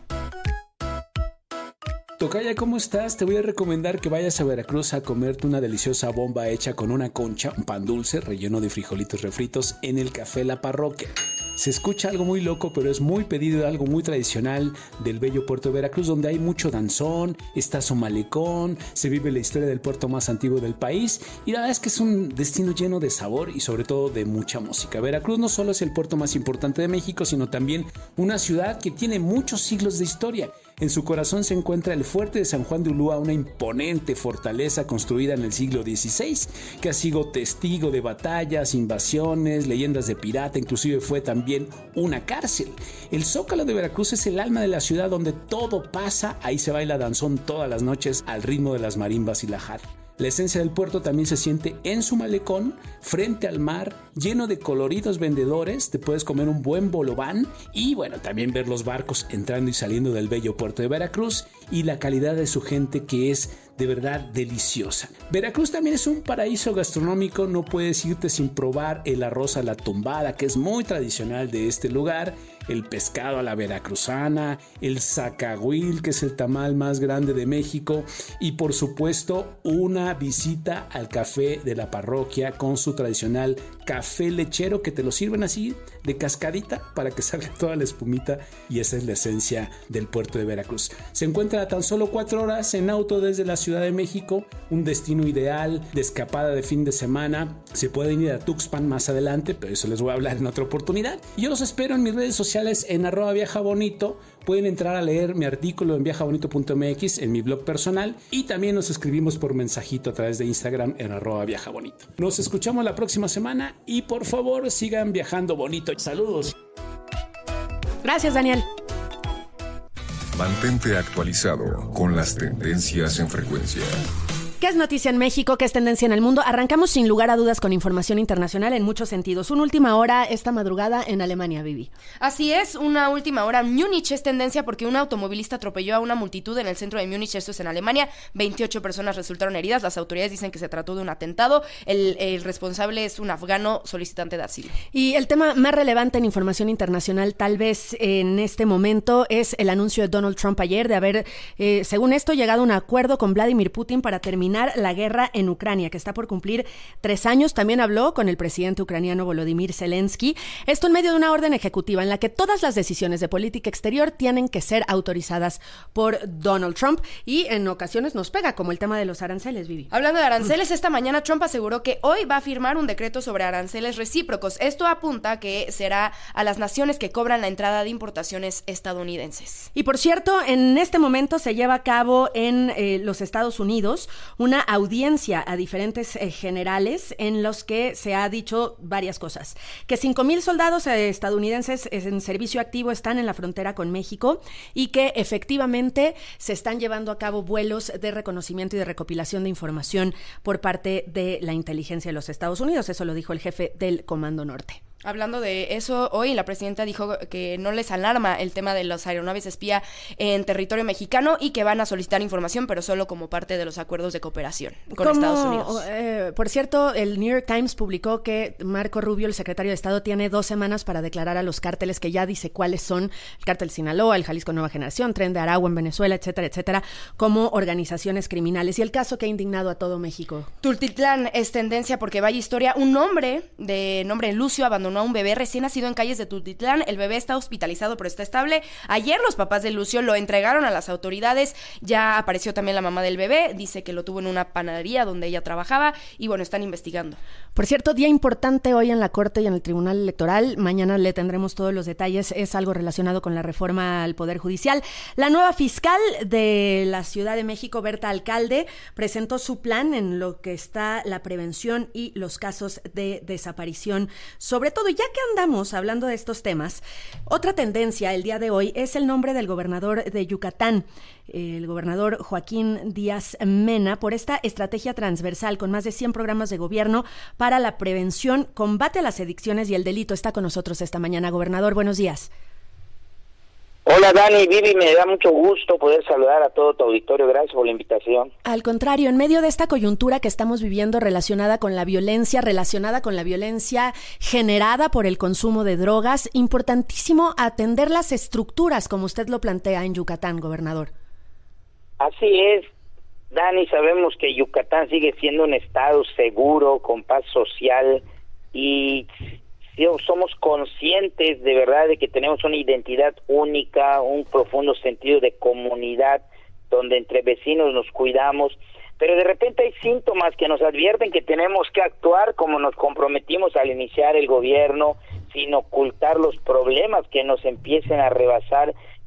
Tocaya, ¿cómo estás? Te voy a recomendar que vayas a Veracruz a comerte una deliciosa bomba hecha con una concha, un pan dulce relleno de frijolitos refritos en el Café La Parroquia. Se escucha algo muy loco, pero es muy pedido, algo muy tradicional del bello puerto de Veracruz, donde hay mucho danzón, está su malecón, se vive la historia del puerto más antiguo del país y la verdad es que es un destino lleno de sabor y sobre todo de mucha música. Veracruz no solo es el puerto más importante de México, sino también una ciudad que tiene muchos siglos de historia. En su corazón se encuentra el fuerte de San Juan de Ulúa, una imponente fortaleza construida en el siglo XVI, que ha sido testigo de batallas, invasiones, leyendas de pirata, inclusive fue también una cárcel. El Zócalo de Veracruz es el alma de la ciudad donde todo pasa, ahí se baila danzón todas las noches al ritmo de las marimbas y la jarra. La esencia del puerto también se siente en su malecón, frente al mar, lleno de coloridos vendedores. Te puedes comer un buen bolobán y bueno, también ver los barcos entrando y saliendo del bello puerto de Veracruz y la calidad de su gente, que es de verdad deliciosa. Veracruz también es un paraíso gastronómico, no puedes irte sin probar el arroz a la tumbada, que es muy tradicional de este lugar, el pescado a la veracruzana, el zacahuil, que es el tamal más grande de México, y por supuesto una visita al café de la parroquia con su tradicional café lechero, que te lo sirven así de cascadita para que salga toda la espumita, y esa es la esencia del puerto de Veracruz. Se encuentra a tan solo 4 horas en auto desde la Ciudad de México, un destino ideal de escapada de fin de semana. Se pueden ir a Tuxpan más adelante, pero eso les voy a hablar en otra oportunidad. Y yo los espero en mis redes sociales en @viajabonito. Pueden entrar a leer mi artículo en viajabonito.mx, en mi blog personal, y también nos escribimos por mensajito a través de Instagram en @viajabonito. Nos escuchamos la próxima semana y por favor sigan viajando bonito. Saludos. Gracias, Daniel. Mantente actualizado con las tendencias en frecuencia. ¿Qué es noticia en México? ¿Qué es tendencia en el mundo? Arrancamos sin lugar a dudas con información internacional en muchos sentidos. Una última hora esta madrugada en Alemania, Vivi. Así es, una última hora. Múnich es tendencia porque un automovilista atropelló a una multitud en el centro de Múnich, esto es en Alemania. 28 personas resultaron heridas. Las autoridades dicen que se trató de un atentado. El responsable es un afgano solicitante de asilo. Y el tema más relevante en información internacional, tal vez en este momento, es el anuncio de Donald Trump ayer de haber, según esto, llegado a un acuerdo con Vladimir Putin para terminar la guerra en Ucrania, que está por cumplir 3 años. También habló con el presidente ucraniano Volodymyr Zelensky. Esto en medio de una orden ejecutiva en la que todas las decisiones de política exterior tienen que ser autorizadas por Donald Trump, y en ocasiones nos pega, como el tema de los aranceles, Vivi. Hablando de aranceles, esta mañana Trump aseguró que hoy va a firmar un decreto sobre aranceles recíprocos. Esto apunta que será a las naciones que cobran la entrada de importaciones estadounidenses. Y por cierto, en este momento se lleva a cabo en los Estados Unidos una audiencia a diferentes generales en los que se ha dicho varias cosas. Que 5,000 soldados estadounidenses en servicio activo están en la frontera con México y que efectivamente se están llevando a cabo vuelos de reconocimiento y de recopilación de información por parte de la inteligencia de los Estados Unidos. Eso lo dijo el jefe del Comando Norte. Hablando de eso, hoy la presidenta dijo que no les alarma el tema de las aeronaves espía en territorio mexicano y que van a solicitar información, pero solo como parte de los acuerdos de cooperación con Estados Unidos. Por cierto, el New York Times publicó que Marco Rubio, el secretario de Estado, tiene 2 semanas para declarar a los cárteles, que ya dice cuáles son: el cártel Sinaloa, el Jalisco Nueva Generación, Tren de Aragua en Venezuela, etcétera, etcétera, como organizaciones criminales. Y el caso que ha indignado a todo México. Tultitlán es tendencia porque vaya historia. Un hombre de nombre Lucio abandonó a un bebé recién nacido en calles de Tultitlán. El bebé está hospitalizado pero está estable. Ayer los papás de Lucio lo entregaron a las autoridades. Ya apareció también la mamá del bebé. Dice que lo tuvo en una panadería donde ella trabajaba y bueno, están investigando. Por cierto, día importante hoy en la Corte y en el Tribunal Electoral. Mañana le tendremos todos los detalles. Es algo relacionado con la reforma al Poder Judicial. La nueva fiscal de la Ciudad de México, Berta Alcalde, presentó su plan en lo que está la prevención y los casos de desaparición. Sobre todo, ya que andamos hablando de estos temas, otra tendencia el día de hoy es el nombre del gobernador de Yucatán, el gobernador Joaquín Díaz Mena, por esta estrategia transversal con más de 100 programas de gobierno para la prevención, combate a las adicciones y el delito. Está con nosotros esta mañana. Gobernador, buenos días. Hola Dani, Vivi, me da mucho gusto poder saludar a todo tu auditorio, gracias por la invitación. Al contrario, en medio de esta coyuntura que estamos viviendo relacionada con la violencia generada por el consumo de drogas, importantísimo atender las estructuras como usted lo plantea en Yucatán, gobernador. Así es, Dani, sabemos que Yucatán sigue siendo un estado seguro, con paz social, y somos conscientes de verdad de que tenemos una identidad única, un profundo sentido de comunidad, donde entre vecinos nos cuidamos, pero de repente hay síntomas que nos advierten que tenemos que actuar como nos comprometimos al iniciar el gobierno, sin ocultar los problemas que nos empiecen a rebasar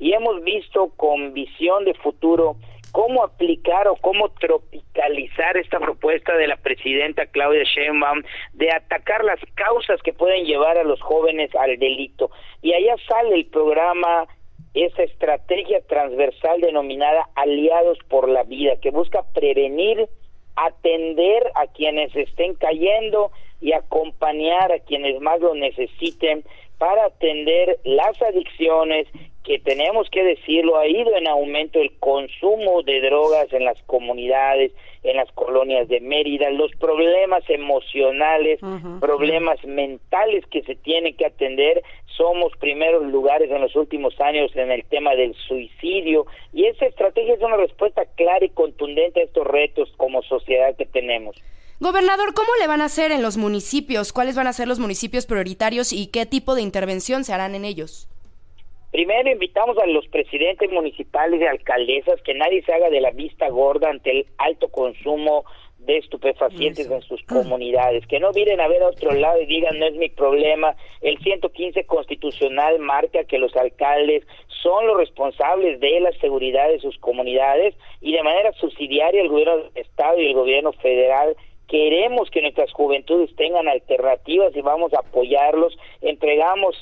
y hemos visto con visión de futuro cómo aplicar o cómo tropicalizar esta propuesta de la presidenta Claudia Sheinbaum de atacar las causas que pueden llevar a los jóvenes al delito. Y allá sale el programa, esa estrategia transversal denominada Aliados por la Vida, que busca prevenir, atender a quienes estén cayendo y acompañar a quienes más lo necesiten para atender las adicciones, que tenemos que decirlo, ha ido en aumento el consumo de drogas en las comunidades, en las colonias de Mérida, los problemas emocionales, problemas mentales que se tienen que atender. Somos primeros lugares en los últimos años en el tema del suicidio, y esa estrategia es una respuesta clara y contundente a estos retos como sociedad que tenemos. Gobernador, ¿cómo le van a hacer en los municipios? ¿Cuáles van a ser los municipios prioritarios y qué tipo de intervención se harán en ellos? Primero invitamos a los presidentes municipales y alcaldesas que nadie se haga de la vista gorda ante el alto consumo de estupefacientes en sus comunidades, que no miren a ver a otro lado y digan no es mi problema. El 115 constitucional marca que los alcaldes son los responsables de la seguridad de sus comunidades, y de manera subsidiaria el gobierno del estado y el gobierno federal queremos que nuestras juventudes tengan alternativas y vamos a apoyarlos. Entregamos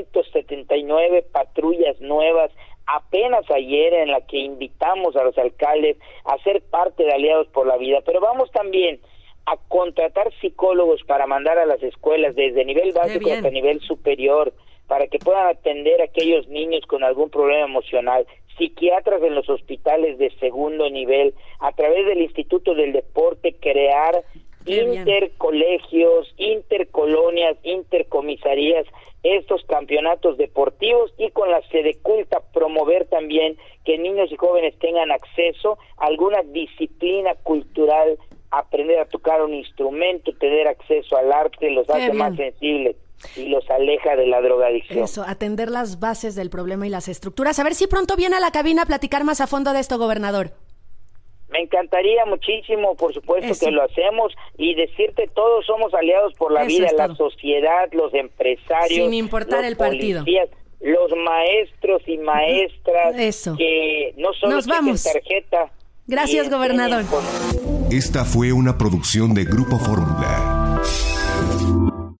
179 patrullas nuevas apenas ayer, en la que invitamos a los alcaldes a ser parte de Aliados por la Vida, pero vamos también a contratar psicólogos para mandar a las escuelas desde nivel básico hasta nivel superior, para que puedan atender a aquellos niños con algún problema emocional, psiquiatras en los hospitales de segundo nivel, a través del Instituto del Deporte crear intercolegios, intercolonias, intercomisarías, estos campeonatos deportivos, y con la Sedeculta promover también que niños y jóvenes tengan acceso a alguna disciplina cultural, aprender a tocar un instrumento, tener acceso al arte, los hace más sensibles y los aleja de la drogadicción. Eso, atender las bases del problema y las estructuras. A ver si pronto viene a la cabina a platicar más a fondo de esto, gobernador. Me encantaría muchísimo, por supuesto que lo hacemos, y decirte, todos somos aliados por la vida, la sociedad, los empresarios, sin importar el partido, los maestros y maestras, que no solo tienen tarjeta. Gracias, gobernador. Esta fue una producción de Grupo Fórmula.